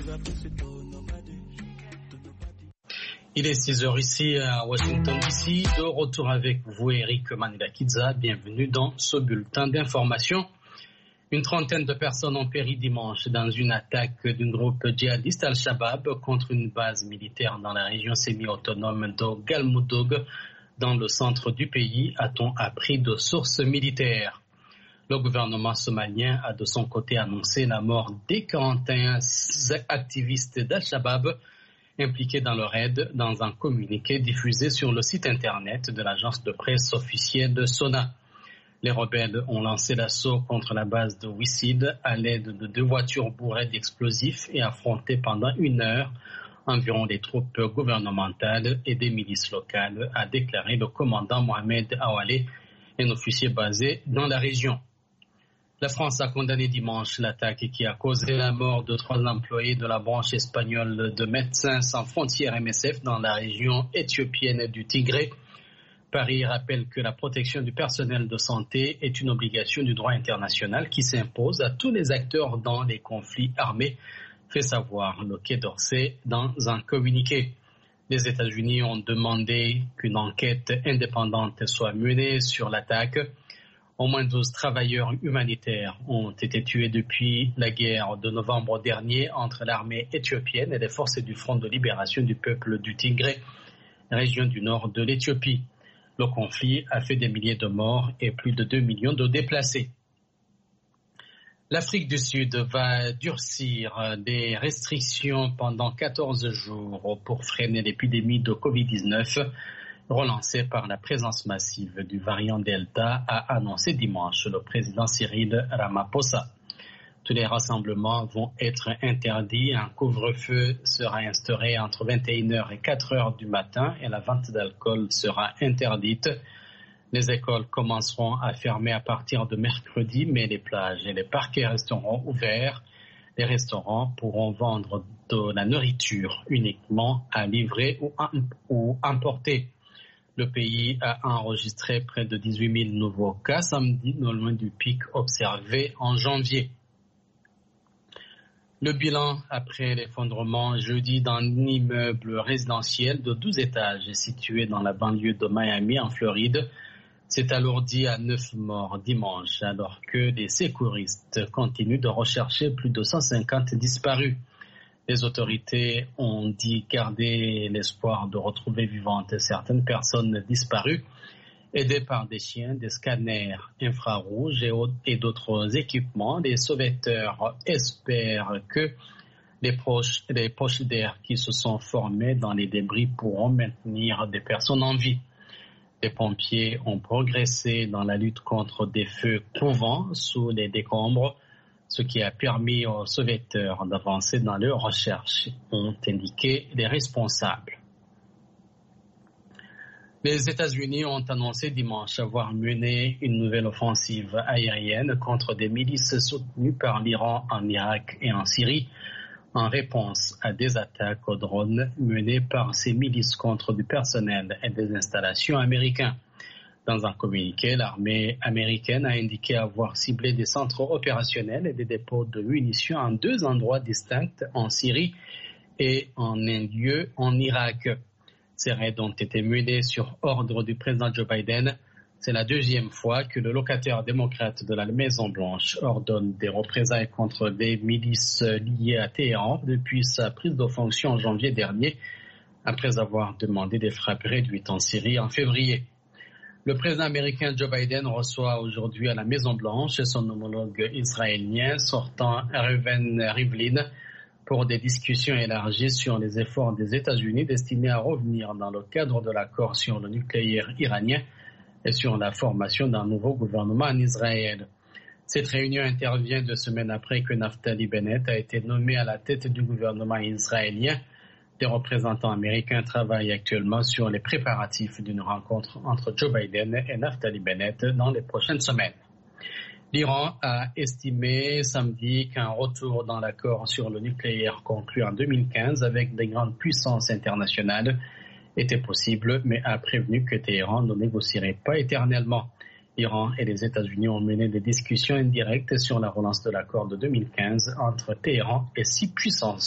Il est 6h ici à Washington DC. De retour avec vous, Eric Manilakidza. Bienvenue dans ce bulletin d'information. Une trentaine de personnes ont péri dimanche dans une attaque d'un groupe djihadiste Al-Shabaab contre une base militaire dans la région semi-autonome de Galmudug, dans le centre du pays, a-t-on appris de sources militaires. Le gouvernement somalien a de son côté annoncé la mort des 41 activistes d'Al-Shabaab impliqués dans le raid dans un communiqué diffusé sur le site internet de l'agence de presse officielle de SONA. Les rebelles ont lancé l'assaut contre la base de Wisid à l'aide de 2 voitures bourrées d'explosifs et affronté pendant 1 heure environ des troupes gouvernementales et des milices locales, a déclaré le commandant Mohamed Awale, un officier basé dans la région. La France a condamné dimanche l'attaque qui a causé la mort de 3 employés de la branche espagnole de Médecins sans frontières MSF dans la région éthiopienne du Tigré. Paris rappelle que la protection du personnel de santé est une obligation du droit international qui s'impose à tous les acteurs dans les conflits armés, fait savoir le Quai d'Orsay dans un communiqué. Les États-Unis ont demandé qu'une enquête indépendante soit menée sur l'attaque. Au moins 12 travailleurs humanitaires ont été tués depuis la guerre de novembre dernier entre l'armée éthiopienne et les forces du Front de libération du peuple du Tigré, région du nord de l'Éthiopie. Le conflit a fait des milliers de morts et plus de 2 millions de déplacés. L'Afrique du Sud va durcir des restrictions pendant 14 jours pour freiner l'épidémie de Covid-19 relancée par la présence massive du variant Delta, a annoncé dimanche le président Cyril Ramaphosa. Tous les rassemblements vont être interdits. Un couvre-feu sera instauré entre 21h et 4h du matin et la vente d'alcool sera interdite. Les écoles commenceront à fermer à partir de mercredi, mais les plages et les parcs resteront ouverts. Les restaurants pourront vendre de la nourriture uniquement à livrer ou importer. Le pays a enregistré près de 18 000 nouveaux cas samedi, non loin du pic observé en janvier. Le bilan après l'effondrement jeudi d'un immeuble résidentiel de 12 étages situé dans la banlieue de Miami en Floride s'est alourdi à 9 morts dimanche, alors que les secouristes continuent de rechercher plus de 150 disparus. Les autorités ont dit garder l'espoir de retrouver vivantes certaines personnes disparues, aidées par des chiens, des scanners infrarouges et d'autres équipements. Les sauveteurs espèrent que les poches d'air qui se sont formées dans les débris pourront maintenir des personnes en vie. Les pompiers ont progressé dans la lutte contre des feux couvants sous les décombres, ce qui a permis aux sauveteurs d'avancer dans leurs recherches, ont indiqué les responsables. Les États-Unis ont annoncé dimanche avoir mené une nouvelle offensive aérienne contre des milices soutenues par l'Iran en Irak et en Syrie, en réponse à des attaques aux drones menées par ces milices contre du personnel et des installations américaines. Dans un communiqué, l'armée américaine a indiqué avoir ciblé des centres opérationnels et des dépôts de munitions en 2 endroits distincts en Syrie et en un lieu en Irak. Ces raids ont été menés sur ordre du président Joe Biden. C'est la 2e fois que le locataire démocrate de la Maison-Blanche ordonne des représailles contre des milices liées à Téhéran depuis sa prise de fonction en janvier dernier, après avoir demandé des frappes réduites en Syrie en février. Le président américain Joe Biden reçoit aujourd'hui à la Maison-Blanche son homologue israélien sortant Reuven Rivlin pour des discussions élargies sur les efforts des États-Unis destinés à revenir dans le cadre de l'accord sur le nucléaire iranien et sur la formation d'un nouveau gouvernement en Israël. Cette réunion intervient 2 semaines après que Naftali Bennett a été nommé à la tête du gouvernement israélien. Des représentants américains travaillent actuellement sur les préparatifs d'une rencontre entre Joe Biden et Naftali Bennett dans les prochaines semaines. L'Iran a estimé samedi qu'un retour dans l'accord sur le nucléaire conclu en 2015 avec des grandes puissances internationales était possible, mais a prévenu que Téhéran ne négocierait pas éternellement. L'Iran et les États-Unis ont mené des discussions indirectes sur la relance de l'accord de 2015 entre Téhéran et 6 puissances.